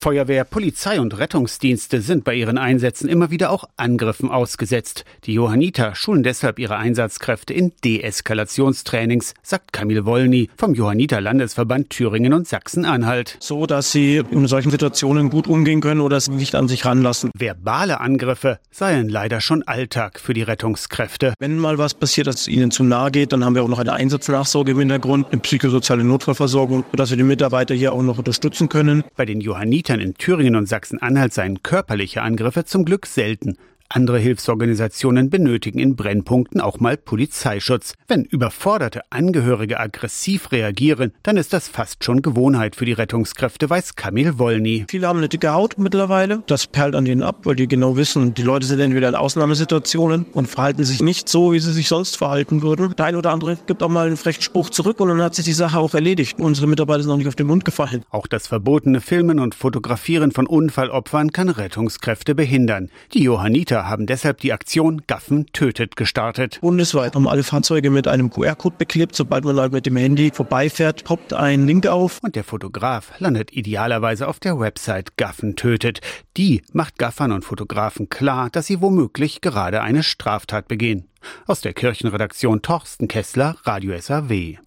Feuerwehr, Polizei und Rettungsdienste sind bei ihren Einsätzen immer wieder auch Angriffen ausgesetzt. Die Johanniter schulen deshalb ihre Einsatzkräfte in Deeskalationstrainings, sagt Kamil Wolny vom Johanniter Landesverband Thüringen und Sachsen-Anhalt. So, dass sie in solchen Situationen gut umgehen können oder es nicht an sich ranlassen. Verbale Angriffe seien leider schon Alltag für die Rettungskräfte. Wenn mal was passiert, dass es ihnen zu nahe geht, dann haben wir auch noch eine Einsatznachsorge im Hintergrund, eine psychosoziale Notfallversorgung, sodass wir die Mitarbeiter hier auch noch unterstützen können. Bei den Johannitern in Thüringen und Sachsen-Anhalt seien körperliche Angriffe zum Glück selten. Andere Hilfsorganisationen benötigen in Brennpunkten auch mal Polizeischutz. Wenn überforderte Angehörige aggressiv reagieren, dann ist das fast schon Gewohnheit für die Rettungskräfte, weiß Kamil Wolny. Viele haben eine dicke Haut mittlerweile. Das perlt an denen ab, weil die genau wissen, die Leute sind entweder in Ausnahmesituationen und verhalten sich nicht so, wie sie sich sonst verhalten würden. Der ein oder andere gibt auch mal einen frechen Spruch zurück und dann hat sich die Sache auch erledigt. Unsere Mitarbeiter sind auch nicht auf den Mund gefallen. Auch das verbotene Filmen und Fotografieren von Unfallopfern kann Rettungskräfte behindern. Die Johanniter haben deshalb die Aktion Gaffen tötet gestartet. Bundesweit haben alle Fahrzeuge mit einem QR-Code beklebt. Sobald man halt mit dem Handy vorbeifährt, poppt ein Link auf. Und der Fotograf landet idealerweise auf der Website Gaffen tötet. Die macht Gaffern und Fotografen klar, dass sie womöglich gerade eine Straftat begehen. Aus der Kirchenredaktion Torsten Kessler, Radio SAW.